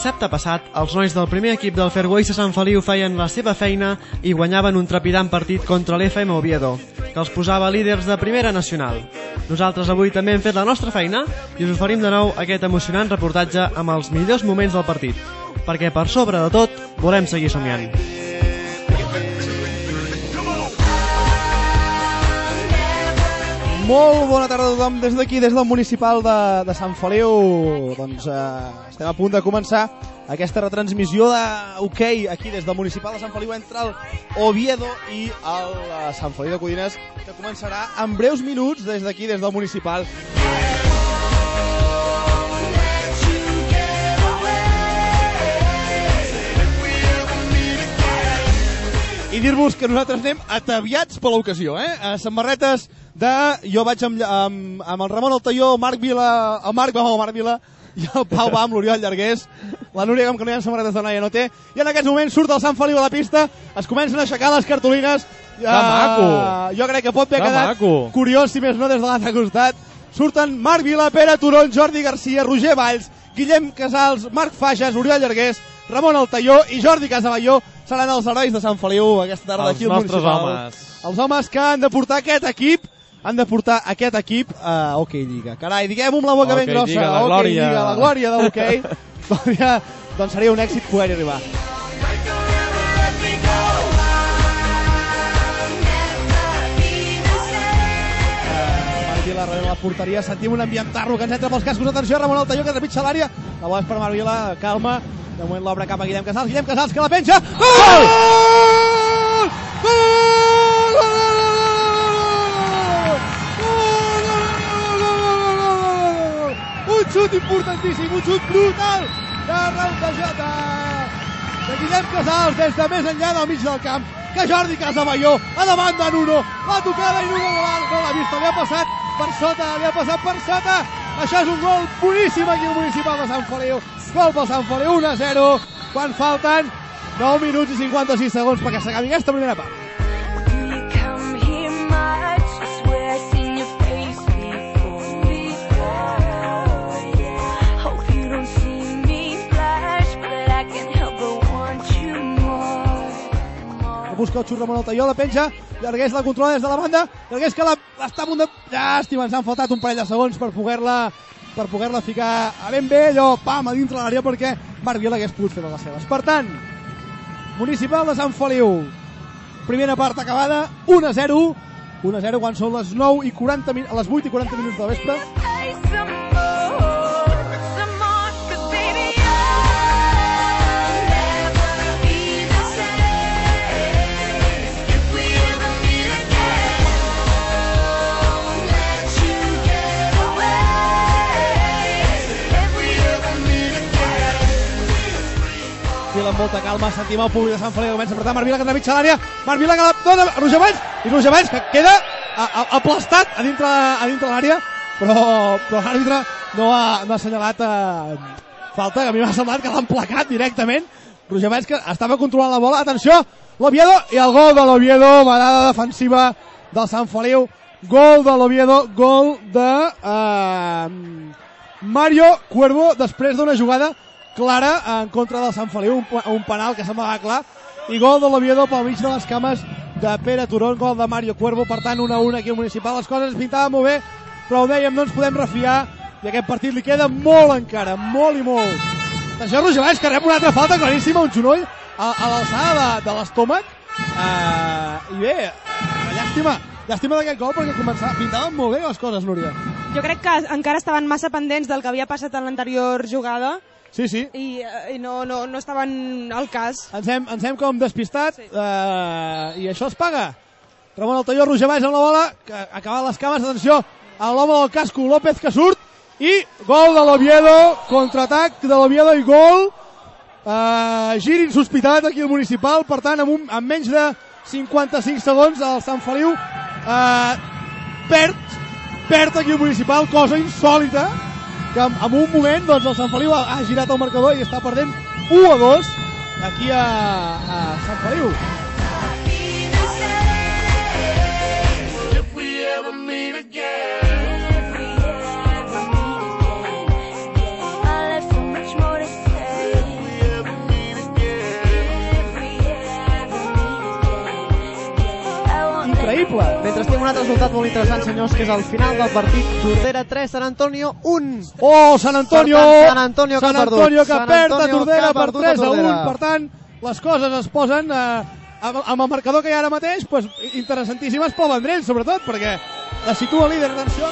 dissabte passat, els nois del primer equip del Fairways de Sant Feliu feien la seva feina i guanyaven un trepidant partit contra l'FM Oviedo, que els posava líders de primera nacional. Nosaltres avui també hem fet la nostra feina i us oferim de nou aquest emocionant reportatge amb els millors moments del partit, perquè per sobre de tot volem seguir somiant. Molt bona tarda a tothom des d'aquí, des del municipal de Sant Feliu. Doncs estem a punt de començar aquesta retransmissió d'hoquei aquí des del municipal de Sant Feliu entre el Oviedo i el Sant Feliu de Codines, que començarà en breus minuts des d'aquí, des del municipal. I dir-vos que nosaltres anem ataviats per l'ocasió, samarretes de... Jo vaig amb el Ramon Altaió, el Marc Vila, el Marc va amb el Marc Vila, i el Pau va amb l'Oriol Llargués, la Núria com que no hi ha samarretes de noia no té, i en aquests moments surt el Sant Feliu a la pista, es comencen a aixecar les cartolines. Que maco! Jo crec que pot haver quedat curiós, si més no, des de l'altre costat. Surten Marc Vila, Pere Turón, Jordi Garcia, Roger Valls, Guillem Casals, Marc Fages, Oriol Llargués, Ramon Altaió i Jordi Casavalló seran els herois de Sant Feliu aquesta tarda aquí al municipal. Els nostres homes. Els homes que han de portar aquest equip a Hockey Lliga. Carai, diguem-ho amb la boca ben grossa. Lliga, la glòria. Lliga, la glòria de l'hoquei. Doncs seria un èxit poder arribar. Marc Vila darrere la porteria, sentim un ambientarro que ens entra pels cascos. Atenció, Ramon Altaió que trepitja l'àrea. La bola és per Marc Vila, calma. De moment l'obre cap a Guillem Casals que la penja. Gol! Un xut importantíssim, un xut brutal de Guillem Casals des de més enllà del mig del camp, que Jordi Casavalló a davant de Nuno, la tocada i Nuno no l'ha vist, li ha passat per sota. Això és un gol boníssim aquí al municipal de Sant Feliu. Gol pel Sant Feliu, 1-0, quan falten 9 minuts i 56 segons perquè s'acabi aquesta primera part. Busca el xut Ramon Altaió, la penja, Llargués la controla des de la banda, Llargués que està a punt de... Llàstima, ens han faltat un parell de segons per poder-la ficar a ben bé, allò, pam, a dintre l'àrea perquè Marc Vila hagués pogut fer les seves. Per tant, municipal de Sant Feliu, primera part acabada, 1-0 quan són les 8 i 40 minuts de vespre. Amb molta calma, sentim el públic de Sant Feliu, comença a apretar Marc Vila que trepitja l'àrea, Marc Vila que la dona Roger Valls, i Roger Valls que queda aplastat a dintre l'àrea, però l'àrbitre no ha assenyalat falta, que a mi m'ha semblat que l'han placat directament. Roger Valls que estava controlant la bola, atenció, l'Oviedo, i el gol de l'Oviedo, parada defensiva del Sant Feliu, gol de l'Oviedo, gol de Mario Cuervo, després d'una jugada clara en contra del Sant Feliu, un penal que semblava clar, i gol de l'Oviedo pel mig de les cames de Pere Turón, gol de Mario Cuervo, per tant 1-1 aquí al municipal. Les coses es pintaven molt bé, però ho dèiem, no ens podem refiar i aquest partit li queda molt encara, molt i molt. Atenció, Roger Valls que rep una altra falta claríssima, un genoll a l'alçada de l'estómac, i bé, llàstima d'aquest gol perquè pintaven molt bé les coses, Núria. Jo crec que encara estaven massa pendents del que havia passat en l'anterior jugada. Sí. I no estaven al cas. Ens hem com despistat, sí. I això es paga. Ramon Altaió, Roger Valls amb la bola, que acaba les cames, atenció, a l'home del casco, López que surt, i gol de l'Oviedo, contraatac de l'Oviedo i gol, gir insospitat aquí al municipal, per tant, amb menys de 55 segons el Sant Feliu perd aquí al municipal, cosa insòlita, que en un moment doncs, el Sant Feliu ha girat el marcador i està perdent 1-2 aquí a Sant Feliu. increïble. Mentre tinc un altre resultat molt interessant, senyors, que és el final del partit. Tordera 3, Sant Antonio 1. Oh, Sant Antonio! Sant Antonio que ha perdut. Sant Antonio que perd a Tordera per perdut a 3-1. Tordera. Per tant, les coses es posen amb el marcador que hi ha ara mateix, pues, interessantíssimes pel Vendrell, sobretot, perquè la situa líder. Atenció.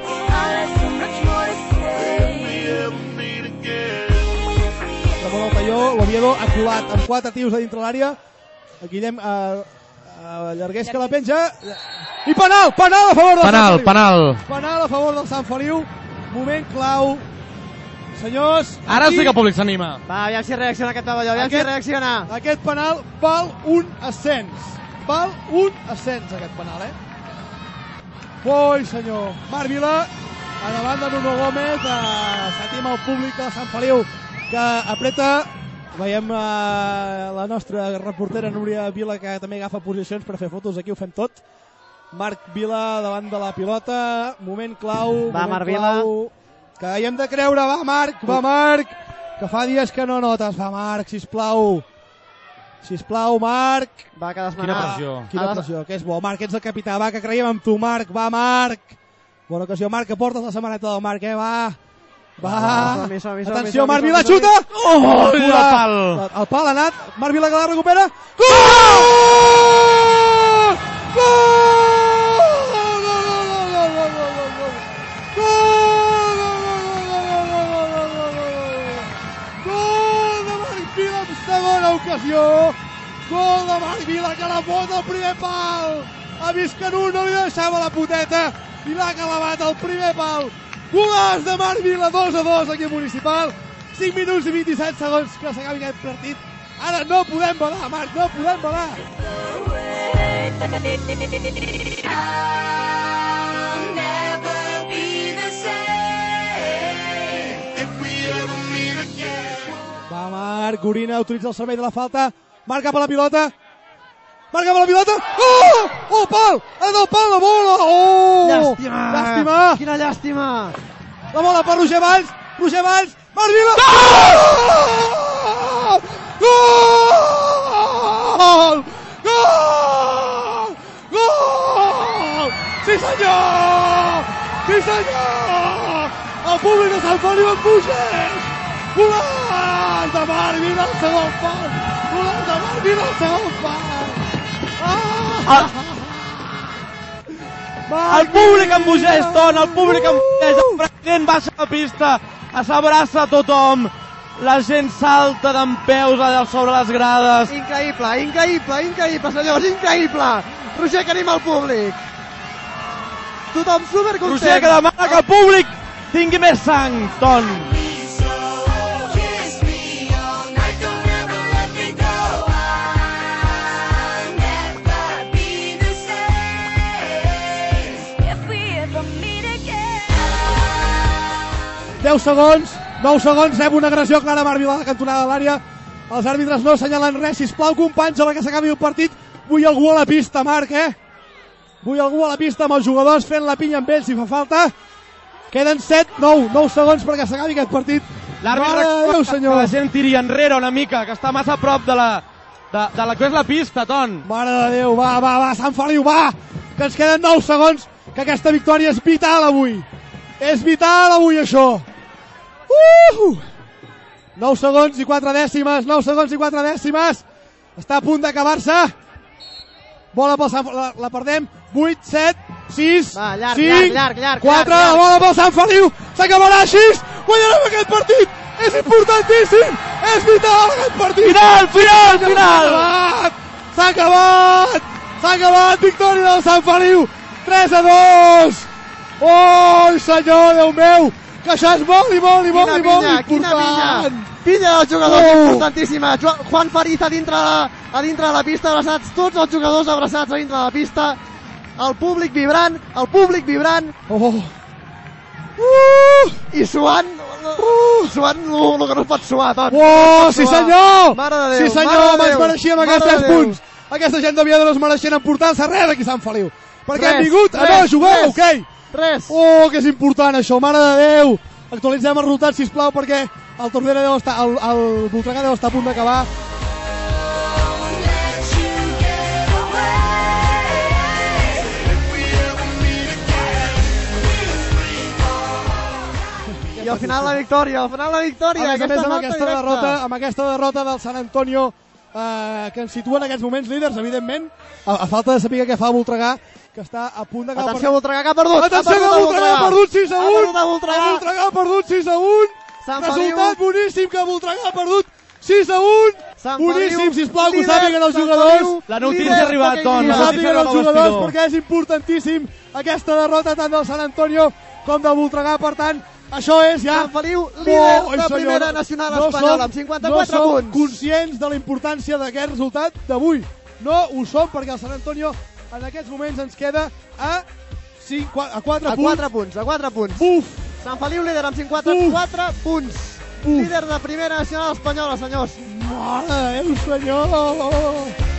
Ramon Altaió, l'Oviedo ha colat amb 4 tios a dintre l'àrea. Guillem Llargués que la penja. I penal a favor del Sant Feliu. Penal a favor del Sant Feliu. Moment clau. Senyors, ara sí que el públic s'anima. Va, aviam si reacciona aquest pavelló, aviam si reacciona. Aquest penal val un ascens. Val un ascens, aquest penal, Ui, senyor. Marc Vila, a davant de Nuno Gómez, sentim el públic de Sant Feliu que apreta. Veiem la nostra reportera Núria Vila, que també agafa posicions per fer fotos. Aquí ho fem tot. Marc Vila davant de la pilota. Moment clau. Va, Marc Vila. Que hi hem de creure. Va, Marc. Que fa dies que no notes. Va, Marc, sisplau. Sisplau, Marc. Va, que desmanar. Quina pressió. Quina pressió, que és bo. Marc, ets el capità. Va, que creiem en tu, Marc. Va, Marc. Bona ocasió, Marc, que portes la samarreta del Marc, Va. Atenció, Marc Vila, xuta! Oh, el pal! El pal ha anat, Marc Vila que la recupera. Gol! Gol de Marc Vila en segona ocasió. Gol de Marc Vila que la posa al primer pal. Ha vist que no li deixava la puteta i l'ha clavat al primer pal. Golaç de Marc Vila, 2-2 aquí a Municipal. 5 minuts i 27 segons que s'acabi aquest partit. Ara no podem badar, Marc, no podem badar. Va, Marc, Gorina utilitza el servei de la falta. Marc cap a la pilota. Marc cap a la pilota. Oh! Oh, pal! Ha anat el pal, la bola! Oh! Llàstima! Quina llàstima! La bola per Roger Valls. Marc Vila! Gol! Gol! Gol! Sí, senyor! Sí, senyor! El públic de Sant Feliu en Pugès! Golaç de Marc Vila al segon pal! Golaç de Marc Vila al segon pal! El públic en Bugès, Ton, el públic en Bugès, el president baixa a la pista, s'abraça a tothom, la gent salta dempeus allà sobre les grades. Increïble, senyors, increïble! Roger, que anima el públic. Tothom supercontent. Roger, que demana que el públic tingui més sang, Ton. ...9 segons, una agressió clara a Marc Vila a la cantonada de l'àrea. Els àrbitres no assenyalen res, sisplau, companys, a la que s'acabi el partit. Vull algú a la pista, Marc, Vull algú a la pista amb els jugadors fent la pinya amb ells, si fa falta. Queden 9 segons perquè s'acabi aquest partit. L'àrbitre recorda que la gent tiri enrere una mica, que està massa a prop de la que és la pista, Ton. Mare de Déu, va, Sant Feliu, va! Que ens queden 9 segons, que aquesta victòria és vital avui. És vital avui, això. 9 segons i 4 dècimes. Està a punt d'acabar-se. Bola pel Sant Feliu, la perdem. 8, 7, 6, 5, 4, la bola pel Sant Feliu. S'acabarà així. Guanyarem aquest partit. És importantíssim. És vital aquest partit. Final. S'ha acabat. Victòria del Sant Feliu. 3-2. Oh, senyor, Déu meu. Que això és molt important. Pinya dels jugadors, importantíssima. Juan Fariz a dintre de la pista, abraçats, tots els jugadors abraçats a dintre de la pista. El públic vibrant. I suant el que no es pot suar, Ton. Sí, senyor! Mare de Déu, sí, senyor, ens mereixíem aquests 3 punts. Aquesta gent d'Oviedo no es mereixien emportar-se res d'aquí Sant Feliu. Perquè han vingut a no jugar, ok? 3. Oh, que és important això, mare de Déu. Actualitzem els resultats, sisplau, perquè el Tordera deu estar, el Voltregà deu estar a punt d'acabar. al final la victòria, A més, amb aquesta derrota del Sant Antonio, que ens situa en aquests moments líders, evidentment, a falta de saber què fa Voltregà, que està a punt de... Atenció, Voltregà, que ha perdut! Atenció, que Voltregà ha perdut 6 a 1! Voltregà ha perdut 6 a 1! Resultat boníssim, que Voltregà ha perdut 6 a 1! Boníssim, sisplau, que ho sàpiguen els jugadors. La notícia ha arribat, doncs. Que ho sàpiguen els jugadors, perquè és importantíssim aquesta derrota tant del Sant Antonio com de Voltregà. Per tant, això és ja... Sant Feliu, líder de primera nacional espanyola, amb 54 punts. No som conscients de la importància d'aquest resultat d'avui. No ho som, perquè el Sant Antonio en aquests moments ens queda a 4 punts. A 4 punts. Buf! Sant Feliu líder amb 54 punts. Líder de primera nacional espanyola, senyors. Mare de Déu, senyor!